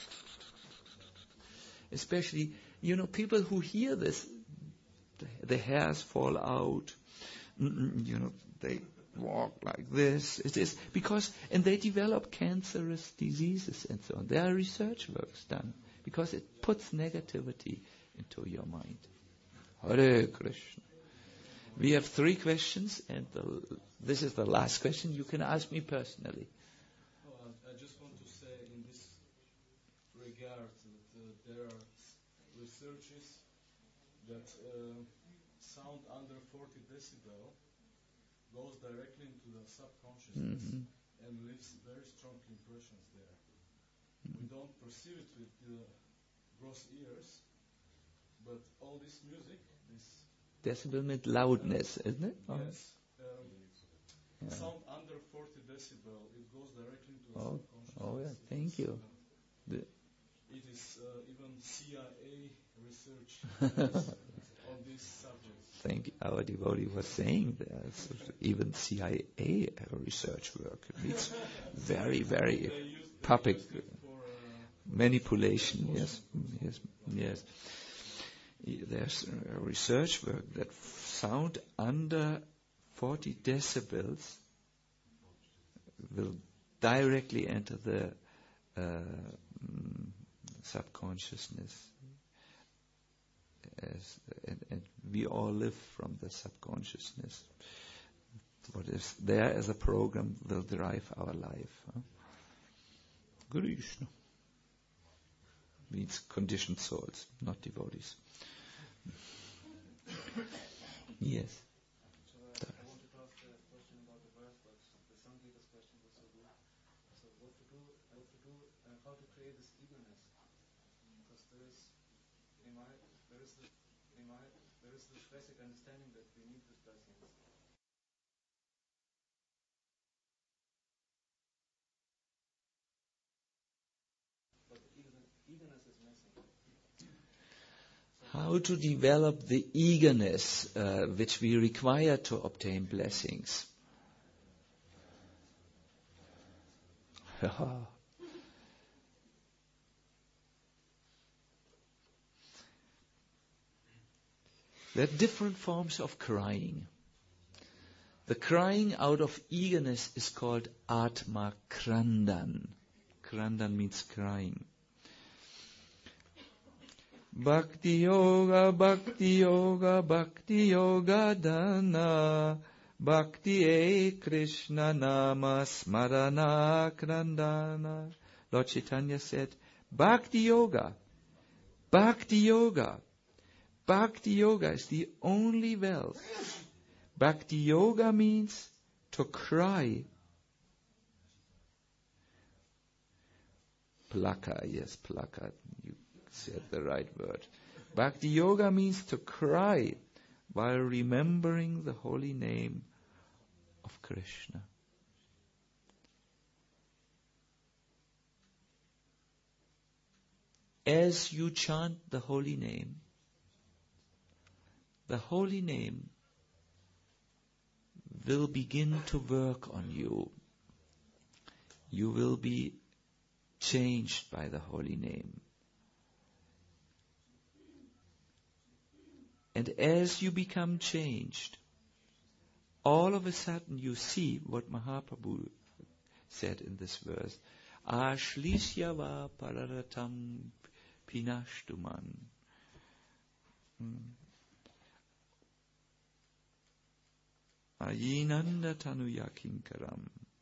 Especially, you know, people who hear this, the, the hairs fall out. You know, they walk like this. It is because, and they develop cancerous diseases and so on. There are research works done because it puts negativity into your mind. Hare Krishna. We have three questions, and the, this is the last question. You can ask me personally. Oh, I just want to say in this regard that uh, there are researches that uh, sound under forty decibel goes directly into the subconsciousness Mm-hmm. and leaves very strong impressions there. Mm-hmm. We don't perceive it with the gross ears, but all this music, this decibel means loudness, isn't it? yes. Um, yeah. Sound under forty decibel, it goes directly into the oh, subconscious. Oh, yeah, thank is, you. Uh, the it is uh, even C I A research on this subject. Thank you. Our devotee was saying that even C I A research work. It's very, very They used, they public used it for, uh, manipulation. Yes, yes, yes. There's a research work that sound under forty decibels will directly enter the uh, mm, subconsciousness. As, and, and we all live from the subconsciousness. What is there as a program will drive our life. Huh? Krishna means conditioned souls, not devotees. Yes. So uh, I wanted to ask a question about the verse, but the Sangeeta's question was so good. So what to do? What to do? Uh, how to create this eagerness? Because there is, in my, there is this, in my, there is this basic understanding that we need these blessings. But the eagerness is missing. How to develop the eagerness uh, which we require to obtain blessings. There are different forms of crying. The crying out of eagerness is called Atma Krandan. Krandan means crying. Bhakti Yoga, Bhakti Yoga, Bhakti Yoga Dana, Bhakti E Krishna Nama Smarana Krandana. Lord Chaitanya said, Bhakti Yoga, Bhakti Yoga, Bhakti Yoga is the only wealth. Bhakti Yoga means to cry. Plaka, yes, plaka. You said the right word. Bhakti Yoga means to cry while remembering the holy name of Krishna. As you chant the holy name, the holy name will begin to work on you. You will be changed by the holy name. And as you become changed, all of a sudden you see what Mahaprabhu said in this verse. Ashlisyava pararatam pinashtuman. Ayinanda tanuya kinkaram.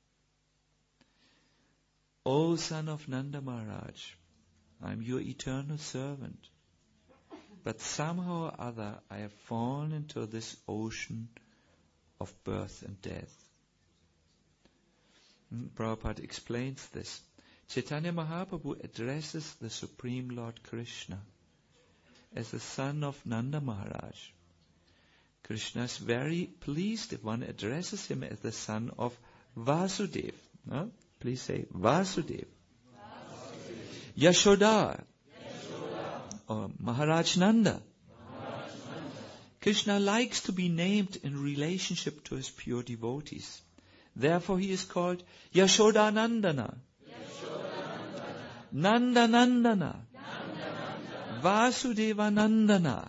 O son of Nanda Maharaj, I am your eternal servant. But somehow or other I have fallen into this ocean of birth and death. Prabhupada explains this. Chaitanya Mahaprabhu addresses the Supreme Lord Krishna as the son of Nanda Maharaj. Krishna is very pleased if one addresses him as the son of Vasudeva. No? Please say Vasudeva. Vasudeva. Yashoda. Yashoda. Or Maharaj Nanda. Maharaj Nanda. Krishna likes to be named in relationship to his pure devotees. Therefore he is called Yashoda Nandana. Nanda Nandana. Vasudeva Nandana.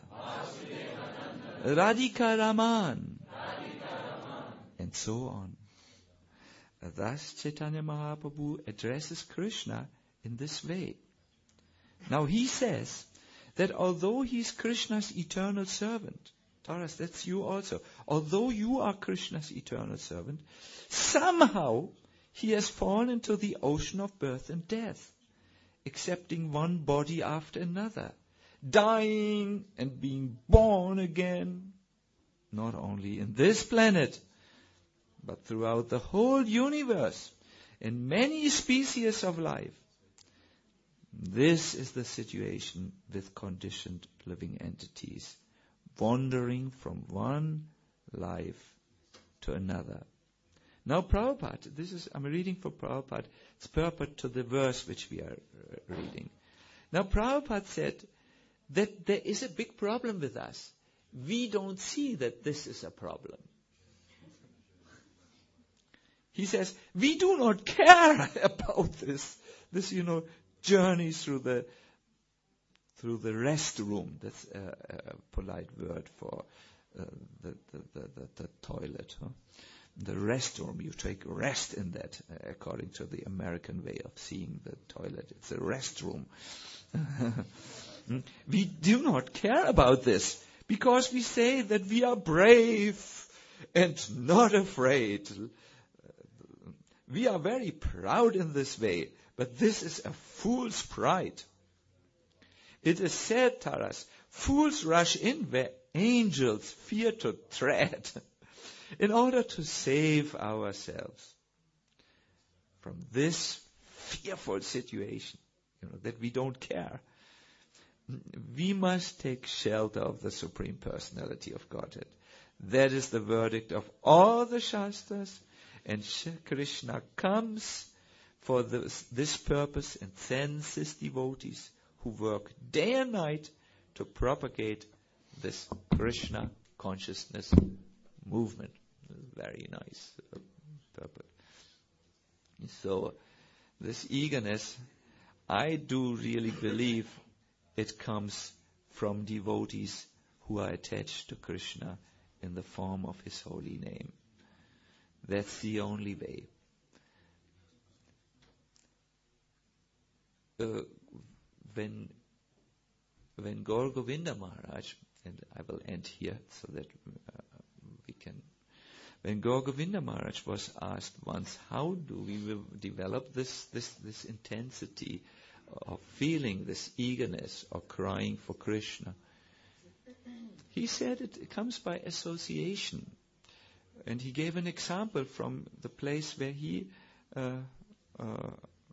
Radhika Raman. And so on. Thus Chaitanya Mahaprabhu addresses Krishna in this way. Now he says that although he is Krishna's eternal servant, Taras, that's you also, although you are Krishna's eternal servant, somehow he has fallen into the ocean of birth and death, accepting one body after another, dying and being born again, not only in this planet, but throughout the whole universe, in many species of life. This is the situation with conditioned living entities, wandering from one life to another. Now Prabhupada, this is, I'm reading for Prabhupada, it's purport to the verse which we are uh, reading. Now Prabhupada said that there is a big problem with us. We don't see that this is a problem. He says, we do not care about this, this, you know, journey through the, through the restroom. That's a, a polite word for uh, the, the, the, the, the toilet. Huh? The restroom, you take rest in that, uh, according to the American way of seeing the toilet. It's a restroom. We do not care about this because we say that we are brave and not afraid. We are very proud in this way, but this is a fool's pride. It is said, Taras, fools rush in where angels fear to tread in order to save ourselves from this fearful situation, you know, that we don't care. We must take shelter of the Supreme Personality of Godhead. That is the verdict of all the Shastras, and Krishna comes for this, this purpose and sends his devotees who work day and night to propagate this Krishna consciousness movement. Very nice uh, purpose. So, this eagerness, I do really believe it comes from devotees who are attached to Krishna in the form of his holy name. That's the only way. Uh, when when Gaur Govinda Maharaj, and I will end here so that uh, we can, when Gaur Govinda Maharaj was asked once, how do we develop this, this, this intensity of feeling, this eagerness of crying for Krishna? He said it, it comes by association. And he gave an example from the place where he uh, uh,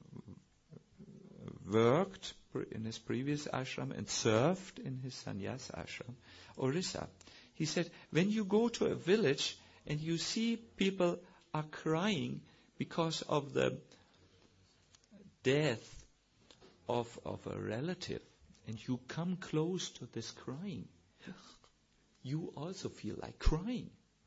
worked in his previous ashram and served in his sannyas ashram, Orissa. He said, when you go to a village and you see people are crying because of the death of, of a relative, and you come close to this crying, you also feel like crying.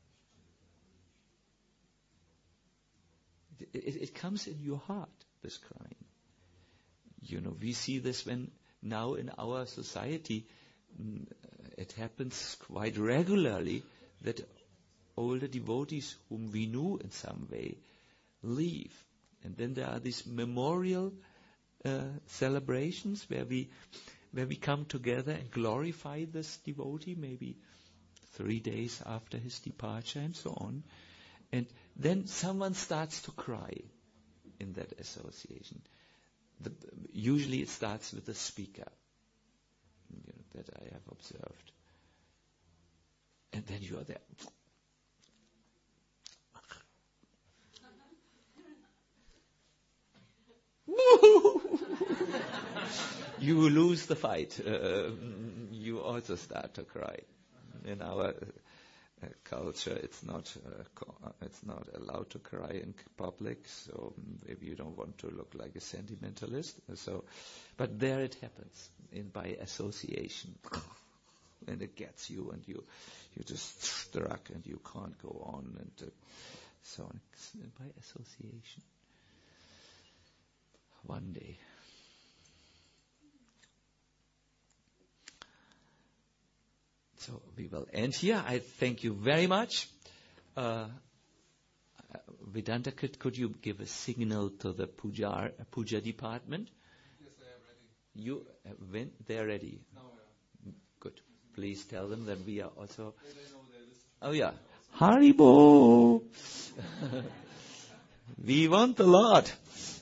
It, it, it comes in your heart, this crying. You know, we see this when now in our society, mm, it happens quite regularly that older devotees whom we knew in some way leave. And then there are these memorial uh, celebrations where we where we come together and glorify this devotee, maybe three days after his departure and so on. And then someone starts to cry in that association. The, usually it starts with the speaker, you know, that I have observed. And then you are there. You lose the fight. Uh, you also start to cry. In our uh, culture, it's not uh, co- it's not allowed to cry in public. So maybe you don't want to look like a sentimentalist. So, but there it happens in by association, and it gets you, and you you just struck, and you can't go on, and uh, so on. It's by association. One day. So we will end here. I thank you very much. Uh, Vedanta, could, could you give a signal to the puja, uh, puja department? Yes, they are ready. You, uh, when they're ready? Now, yeah. Good. Please tell them that we are also... They, they know they listen. Oh yeah. Haribo! We want a lot.